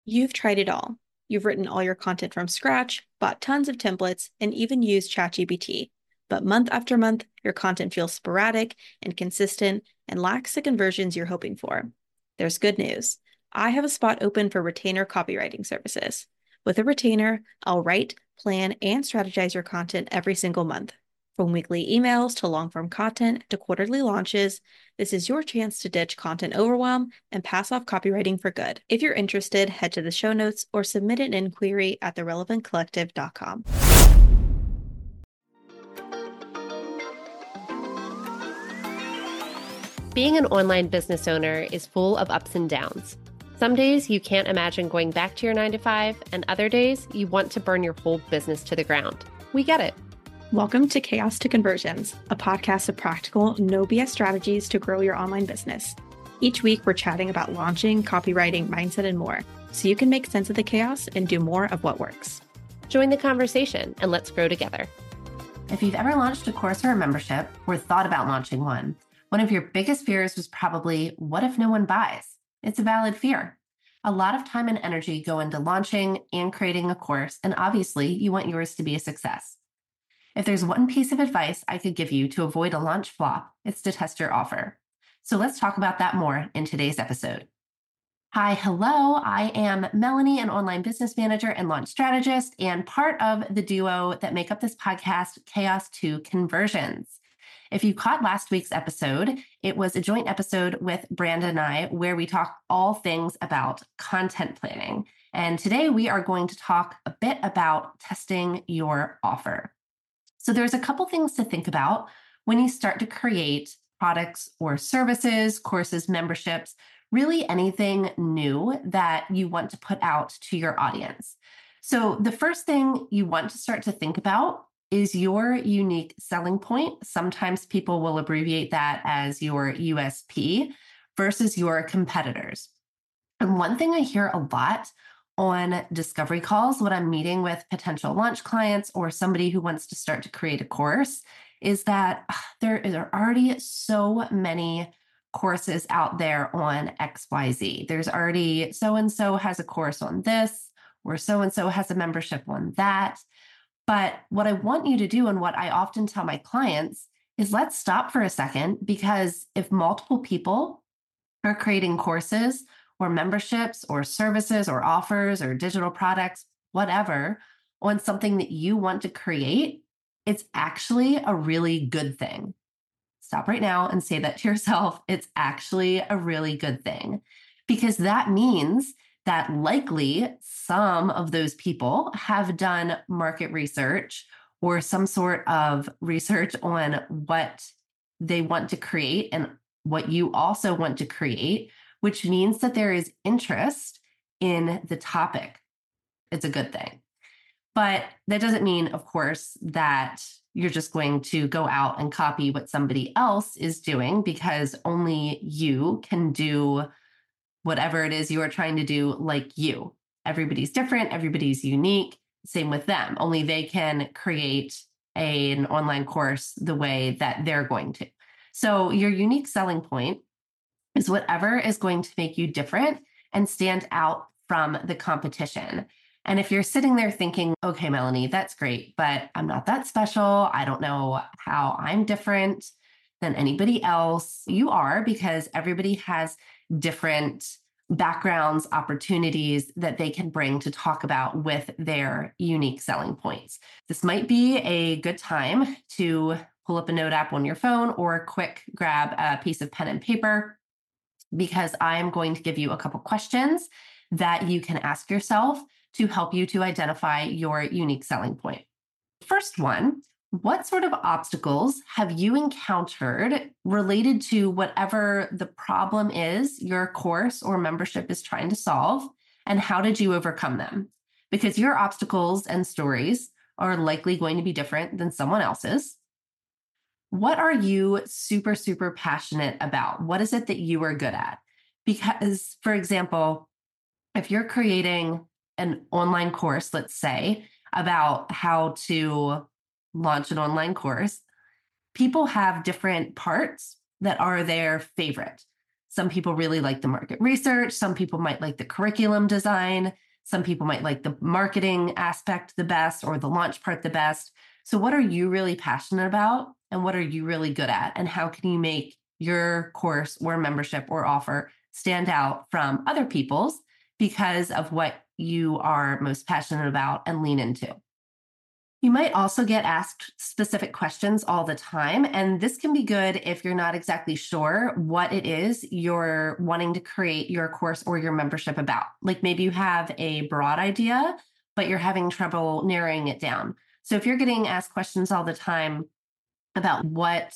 You've tried it all. You've written all your content from scratch, bought tons of templates, and even used ChatGPT. But month after month, your content feels sporadic, inconsistent, and lacks the conversions you're hoping for. There's good news. I have a spot open for retainer copywriting services. With a retainer, I'll write, plan, and strategize your content every single month. From weekly emails to long form content to quarterly launches, this is your chance to ditch content overwhelm and pass off copywriting for good. If you're interested, head to the show notes or submit an inquiry at therelevantcollective.com. Being an online business owner is full of ups and downs. Some days you can't imagine going back to your 9-to-5, and other days you want to burn your whole business to the ground. We get it. Welcome to Chaos to Conversions, a podcast of practical, no BS strategies to grow your online business. Each week, we're chatting about launching, copywriting, mindset, and more, so you can make sense of the chaos and do more of what works. Join the conversation and let's grow together. If you've ever launched a course or a membership or thought about launching one of your biggest fears was probably, what if no one buys? It's a valid fear. A lot of time and energy go into launching and creating a course, and obviously you want yours to be a success. If there's one piece of advice I could give you to avoid a launch flop, it's to test your offer. So let's talk about that more in today's episode. Hi, hello. I am Melanie, an online business manager and launch strategist, and part of the duo that make up this podcast, Chaos to Conversions. If you caught last week's episode, it was a joint episode with Brandon and I where we talk all things about content planning. And today we are going to talk a bit about testing your offer. So there's a couple things to think about when you start to create products or services, courses, memberships, really anything new that you want to put out to your audience. So the first thing you want to start to think about is your unique selling point. Sometimes people will abbreviate that as your USP versus your competitors. And one thing I hear a lot on discovery calls when I'm meeting with potential launch clients or somebody who wants to start to create a course is that there are already so many courses out there on XYZ. There's already so-and-so has a course on this, or so-and-so has a membership on that. But what I want you to do, and what I often tell my clients, is let's stop for a second, because if multiple people are creating courses or memberships or services or offers or digital products, whatever, on something that you want to create, it's actually a really good thing. Stop right now and say that to yourself. It's actually a really good thing, because that means that likely some of those people have done market research or some sort of research on what they want to create and what you also want to create, which means that there is interest in the topic. It's a good thing. But that doesn't mean, of course, that you're just going to go out and copy what somebody else is doing, because only you can do whatever it is you are trying to do like you. Everybody's different. Everybody's unique. Same with them. Only they can create an online course the way that they're going to. So your unique selling point is whatever is going to make you different and stand out from the competition. And if you're sitting there thinking, okay, Melanie, that's great, but I'm not that special. I don't know how I'm different than anybody else. You are, because everybody has different backgrounds, opportunities that they can bring to talk about with their unique selling points. This might be a good time to pull up a note app on your phone or quick grab a piece of pen and paper, because I'm going to give you a couple questions that you can ask yourself to help you to identify your unique selling point. First one, what sort of obstacles have you encountered related to whatever the problem is your course or membership is trying to solve, and how did you overcome them? Because your obstacles and stories are likely going to be different than someone else's. What are you super, super passionate about? What is it that you are good at? Because, for example, if you're creating an online course, let's say, about how to launch an online course, people have different parts that are their favorite. Some people really like the market research. Some people might like the curriculum design. Some people might like the marketing aspect the best or the launch part the best. So what are you really passionate about and what are you really good at? And how can you make your course or membership or offer stand out from other people's because of what you are most passionate about and lean into? You might also get asked specific questions all the time, and this can be good if you're not exactly sure what it is you're wanting to create your course or your membership about. Like maybe you have a broad idea, but you're having trouble narrowing it down. So if you're getting asked questions all the time about what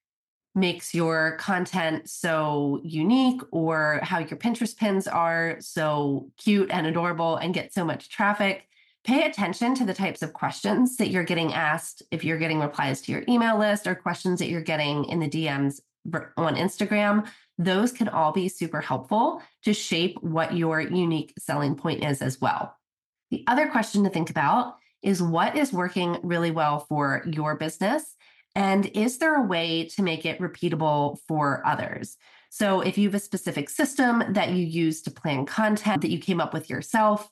makes your content so unique or how your Pinterest pins are so cute and adorable and get so much traffic, pay attention to the types of questions that you're getting asked if you're getting replies to your email list or questions that you're getting in the DMs on Instagram. Those can all be super helpful to shape what your unique selling point is as well. The other question to think about is what is working really well for your business? And is there a way to make it repeatable for others? So if you have a specific system that you use to plan content that you came up with yourself,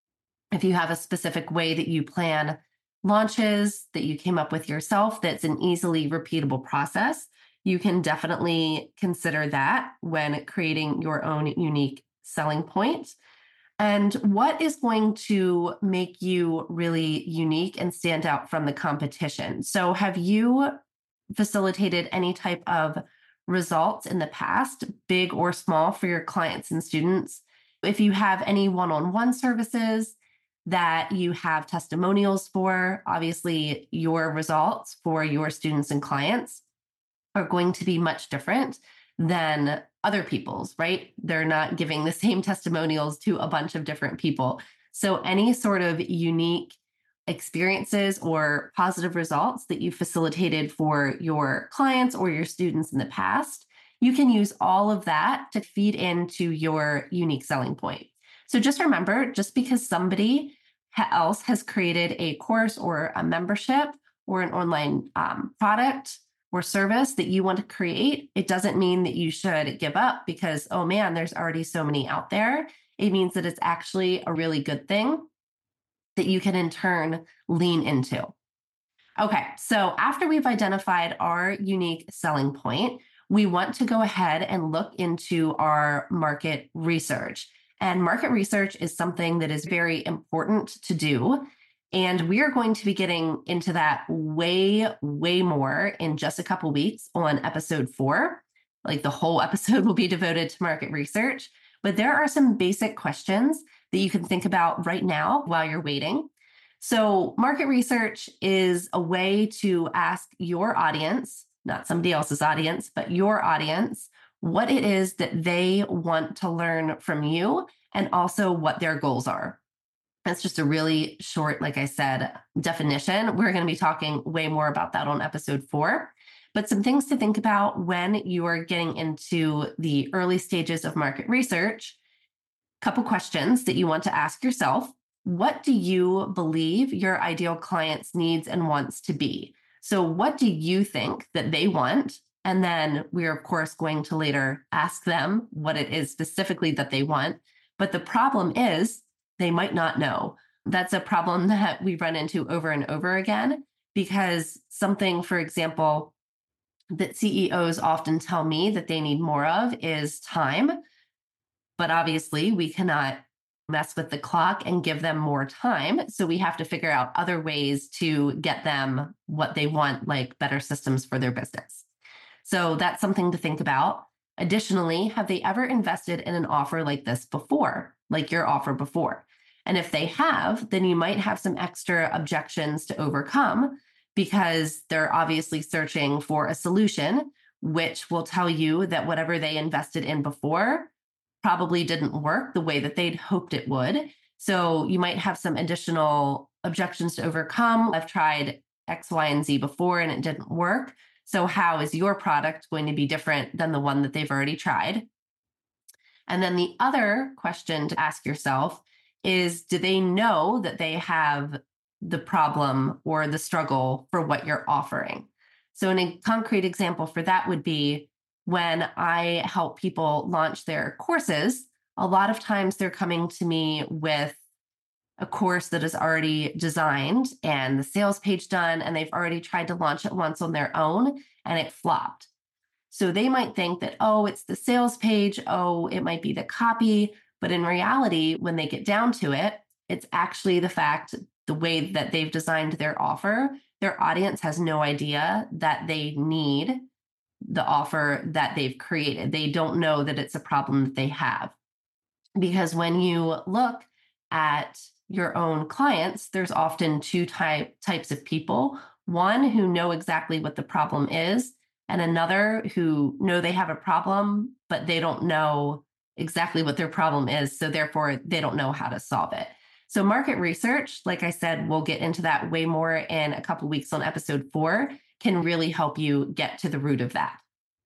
if you have a specific way that you plan launches that you came up with yourself, that's an easily repeatable process, you can definitely consider that when creating your own unique selling point. And what is going to make you really unique and stand out from the competition? So have you facilitated any type of results in the past, big or small, for your clients and students? If you have any one-on-one services that you have testimonials for, obviously your results for your students and clients are going to be much different than other people's, right? They're not giving the same testimonials to a bunch of different people. So any sort of unique experiences or positive results that you facilitated for your clients or your students in the past, you can use all of that to feed into your unique selling point. So just remember, just because somebody else has created a course or a membership or an online product or service that you want to create, it doesn't mean that you should give up because, oh man, there's already so many out there. It means that it's actually a really good thing that you can in turn lean into. Okay, so after we've identified our unique selling point, we want to go ahead and look into our market research. And market research is something that is very important to do. And we are going to be getting into that way, way more in just a couple weeks on episode 4. Like the whole episode will be devoted to market research. But there are some basic questions that you can think about right now while you're waiting. So market research is a way to ask your audience, not somebody else's audience, but your audience, what it is that they want to learn from you and also what their goals are. That's just a really short, like I said, definition. We're going to be talking way more about that on episode 4. But some things to think about when you are getting into the early stages of market research. Couple questions that you want to ask yourself. What do you believe your ideal client's needs and wants to be? So what do you think that they want? And then we're, of course, going to later ask them what it is specifically that they want. But the problem is they might not know. That's a problem that we run into over and over again, because something, for example, that CEOs often tell me that they need more of is time. But obviously, we cannot mess with the clock and give them more time. So we have to figure out other ways to get them what they want, like better systems for their business. So that's something to think about. Additionally, have they ever invested in an offer like this before, like your offer before? And if they have, then you might have some extra objections to overcome because they're obviously searching for a solution, which will tell you that whatever they invested in before probably didn't work the way that they'd hoped it would. So you might have some additional objections to overcome. I've tried X, Y, and Z before and it didn't work. So how is your product going to be different than the one that they've already tried? And then the other question to ask yourself is, do they know that they have the problem or the struggle for what you're offering? So a concrete example for that would be, when I help people launch their courses, a lot of times they're coming to me with a course that is already designed and the sales page done, and they've already tried to launch it once on their own and it flopped. So they might think that, oh, it's the sales page, oh, it might be the copy. But in reality, when they get down to it, it's actually the fact, the way that they've designed their offer, their audience has no idea that they need the offer that they've created. They don't know that it's a problem that they have. Because when you look at your own clients, there's often two types of people. One who know exactly what the problem is, and another who know they have a problem, but they don't know exactly what their problem is. So therefore, they don't know how to solve it. So market research, like I said, we'll get into that way more in a couple of weeks on episode 4, can really help you get to the root of that.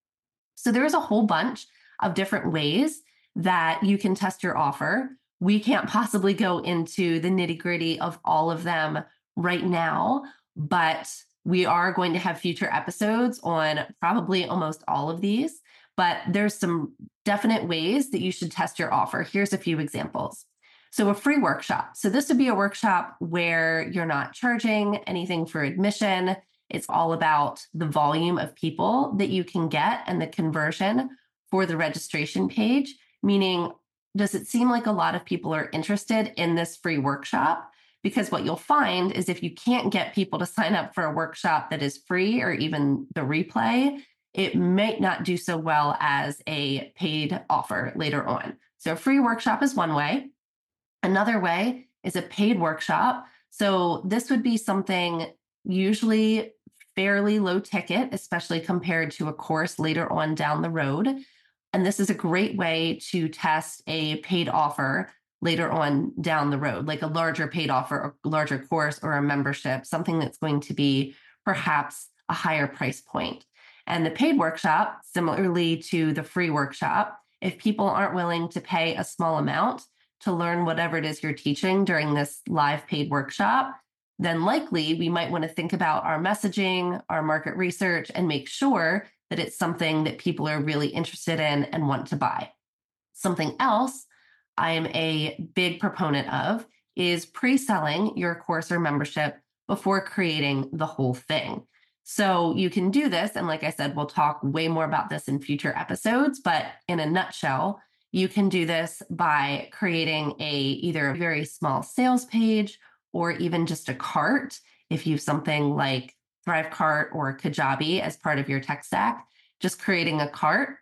So there's a whole bunch of different ways that you can test your offer. We can't possibly go into the nitty-gritty of all of them right now, but we are going to have future episodes on probably almost all of these. But there's some definite ways that you should test your offer. Here's a few examples. So a free workshop. So this would be a workshop where you're not charging anything for admission. It's all about the volume of people that you can get and the conversion for the registration page. Meaning, does it seem like a lot of people are interested in this free workshop? Because what you'll find is if you can't get people to sign up for a workshop that is free or even the replay, it might not do so well as a paid offer later on. So a free workshop is one way. Another way is a paid workshop. So this would be something usually fairly low ticket, especially compared to a course later on down the road. And this is a great way to test a paid offer later on down the road, like a larger paid offer, a larger course, or a membership, something that's going to be perhaps a higher price point. And the paid workshop, similarly to the free workshop, if people aren't willing to pay a small amount to learn whatever it is you're teaching during this live paid workshop, then likely we might want to think about our messaging, our market research, and make sure that it's something that people are really interested in and want to buy. Something else I am a big proponent of is pre-selling your course or membership before creating the whole thing. So you can do this, and like I said, we'll talk way more about this in future episodes, but in a nutshell, you can do this by creating either a very small sales page or even just a cart. If you have something like Thrivecart or Kajabi as part of your tech stack, just creating a cart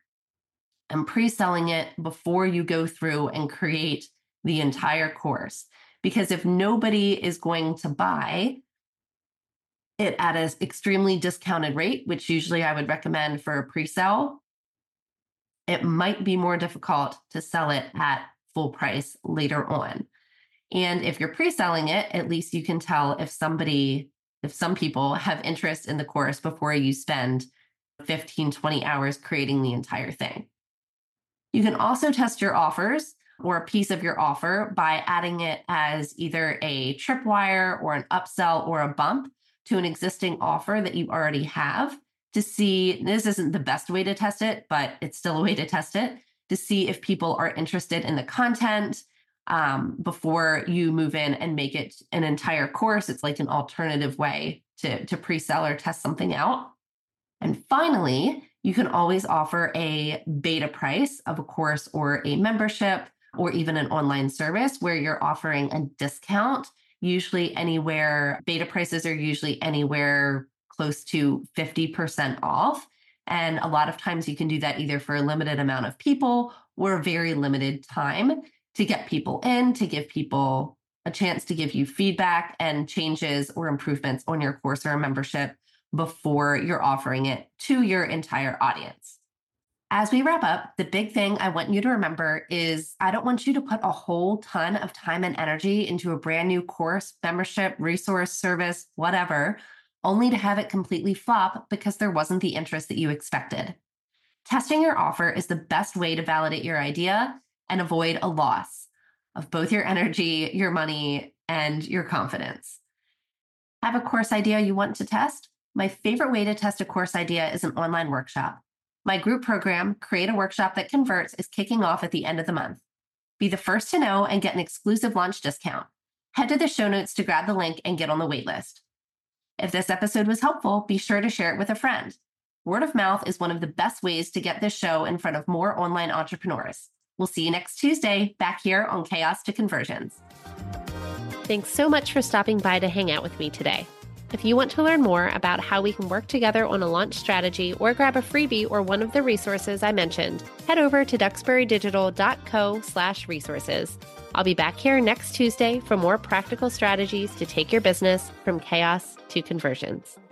and pre-selling it before you go through and create the entire course. Because if nobody is going to buy it at an extremely discounted rate, which usually I would recommend for a pre-sell, it might be more difficult to sell it at full price later on. And if you're pre-selling it, at least you can tell if some people have interest in the course before you spend 15, 20 hours creating the entire thing. You can also test your offers or a piece of your offer by adding it as either a tripwire or an upsell or a bump to an existing offer that you already have to see, this isn't the best way to test it, but it's still a way to test it, to see if people are interested in the content before you move in and make it an entire course. It's like an alternative way to pre-sell or test something out. And finally, you can always offer a beta price of a course or a membership or even an online service where you're offering a discount. Usually beta prices are usually anywhere close to 50% off. And a lot of times you can do that either for a limited amount of people or a very limited time to get people in, to give people a chance to give you feedback and changes or improvements on your course or a membership before you're offering it to your entire audience. As we wrap up, the big thing I want you to remember is I don't want you to put a whole ton of time and energy into a brand new course, membership, resource, service, whatever, only to have it completely flop because there wasn't the interest that you expected. Testing your offer is the best way to validate your idea and avoid a loss of both your energy, your money, and your confidence. Have a course idea you want to test? My favorite way to test a course idea is an online workshop. My group program, Create a Workshop That Converts, is kicking off at the end of the month. Be the first to know and get an exclusive launch discount. Head to the show notes to grab the link and get on the waitlist. If this episode was helpful, be sure to share it with a friend. Word of mouth is one of the best ways to get this show in front of more online entrepreneurs. We'll see you next Tuesday back here on Chaos to Conversions. Thanks so much for stopping by to hang out with me today. If you want to learn more about how we can work together on a launch strategy or grab a freebie or one of the resources I mentioned, head over to duxburydigital.co/resources. I'll be back here next Tuesday for more practical strategies to take your business from chaos to conversions.